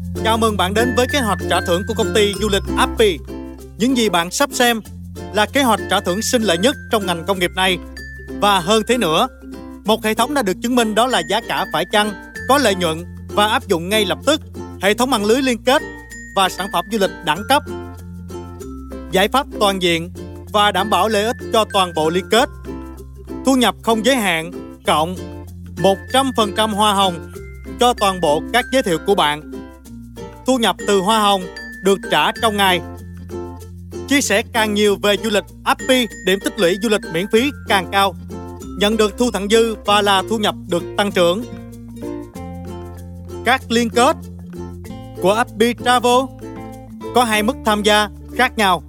Chào mừng bạn đến với kế hoạch trả thưởng của công ty du lịch Appy. Những gì bạn sắp xem là kế hoạch trả thưởng sinh lợi nhất trong ngành công nghiệp này. Và hơn thế nữa, một hệ thống đã được chứng minh đó là giá cả phải chăng, có lợi nhuận và áp dụng ngay lập tức, hệ thống mạng lưới liên kết và sản phẩm du lịch đẳng cấp. Giải pháp toàn diện và đảm bảo lợi ích cho toàn bộ liên kết. Thu nhập không giới hạn, cộng 100% hoa hồng cho toàn bộ các giới thiệu của bạn. Thu nhập từ hoa hồng được trả trong ngày. Chia sẻ càng nhiều về du lịch Appy, điểm tích lũy du lịch miễn phí càng cao. Nhận được thu thặng dư và là thu nhập được tăng trưởng. Các liên kết của Appy Travel có hai mức tham gia khác nhau.